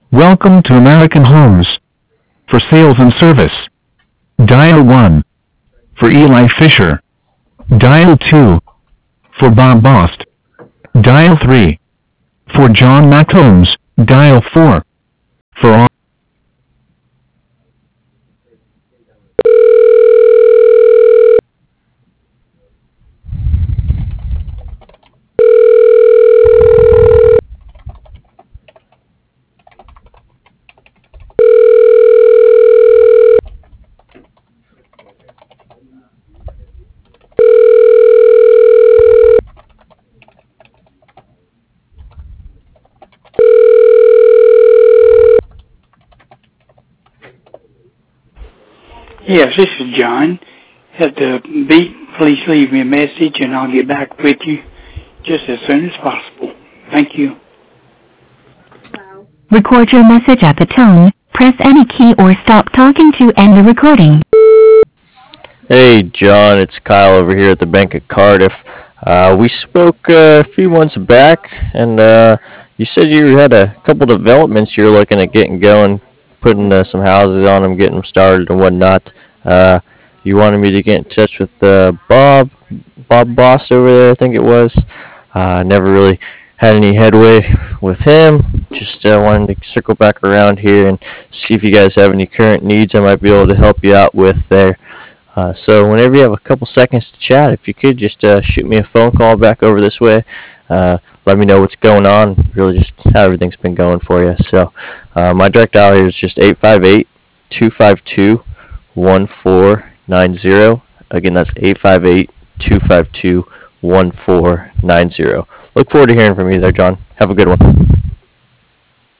Welcome to American Homes. For sales and service, dial 1. For Eli Fisher, dial 2. For Bob Bost, dial 3. For John McCombs, dial 4. For all Yes, this is John. At the beep, please leave me a message and I'll get back with you just as soon as possible. Thank you. Record your message at the tone. Press any key or stop talking to end the recording. Hey John, it's Kyle over here at the Bank of Cardiff. We spoke a few months back, and you said you had a couple developments you're looking at getting going, putting some houses on them, getting them started and whatnot. You wanted me to get in touch with Bob Boss over there, I think it was. Never really had any headway with him. Just wanted to circle back around here and see if you guys have any current needs I might be able to help you out with there. So whenever you have a couple seconds to chat, if you could just shoot me a phone call back over this way, let me know what's going on, really just how everything's been going for you. So my direct dial here is just 858-252-1490. Again, that's 858-252-1490. Look forward to hearing from you there, John. Have a good one.